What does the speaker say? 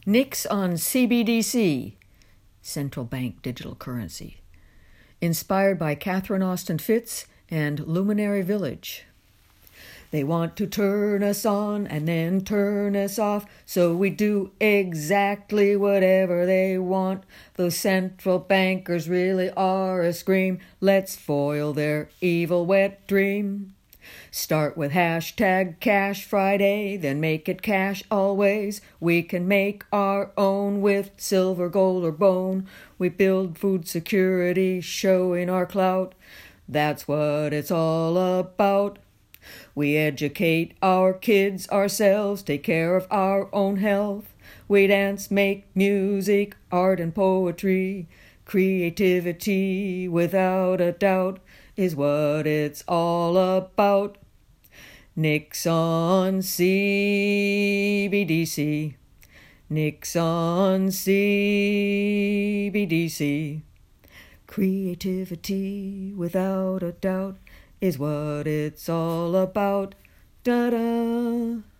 Nix on CBDC, Central Bank Digital Currency. Inspired by Catherine Austin Fitts and Luminary Village. They want to turn us on and then turn us off, so we do exactly whatever they want. Those central bankers really are a scream. Let's foil their evil wet dream. Start with hashtag Cash Friday, then make it cash always. We can make our own with silver, gold, or bone. We build food security, showing our clout. That's what it's all about. We educate our kids ourselves, take care of our own health. We dance, make music, art and poetry. Creativity, without a doubt, is what it's all about. Nix on CBDC. Nix on CBDC. Creativity, without a doubt, is what it's all about. Da-da.